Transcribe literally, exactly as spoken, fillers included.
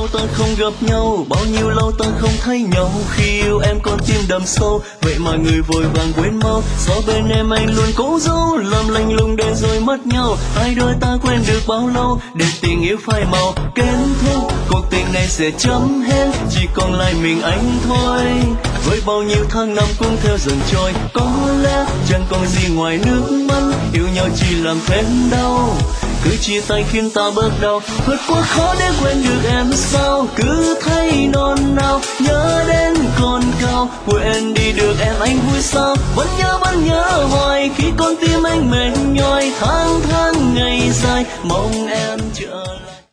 lâu ta không gặp nhau, bao nhiêu lâu ta không thấy nhau. Khi yêu em con tim đầm sâu, vậy mà người vội vàng quên mau. Gió bên em anh luôn cố giấu, làm lạnh lùng để rồi mất nhau. Hai đôi ta quen được bao lâu, để tình yêu phai màu kết thúc. Cuộc tình này sẽ chấm hết, chỉ còn lại mình anh thôi. Với bao nhiêu tháng năm cũng theo dần trôi, có lẽ chẳng còn gì ngoài nước mắt. Yêu nhau chỉ làm thêm đau, cứ chia tay khiến ta bớt đau. Thật quá khó để quên được em sao, cứ thấy non nao nhớ đến con cao. Quên đi được em anh vui sao, vẫn nhớ vẫn nhớ hoài. Khi con tim anh mệt nhòi, tháng tháng ngày dài mong em trở lại.